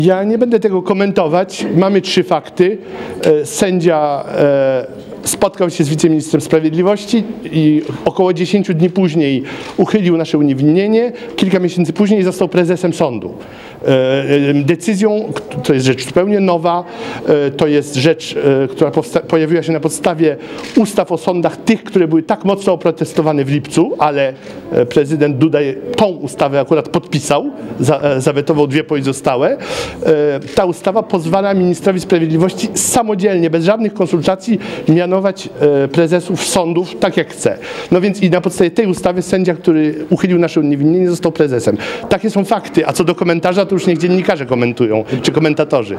Ja nie będę tego komentować. Mamy 3 fakty. Sędzia spotkał się z wiceministrem sprawiedliwości i około 10 dni później uchylił nasze uniewinnienie. Kilka miesięcy później został prezesem sądu. Decyzją, to jest rzecz zupełnie nowa, to jest rzecz, która pojawiła się na podstawie ustaw o sądach tych, które były tak mocno oprotestowane w lipcu, ale prezydent Duda tą ustawę akurat podpisał, zawetował 2 pozostałe. Ta ustawa pozwala ministrowi sprawiedliwości samodzielnie, bez żadnych konsultacji mianować prezesów sądów tak jak chce. No więc i na podstawie tej ustawy sędzia, który uchylił nasze uniewinnienie, został prezesem. Takie są fakty, a co do komentarza, to już niech dziennikarze komentują, czy komentatorzy.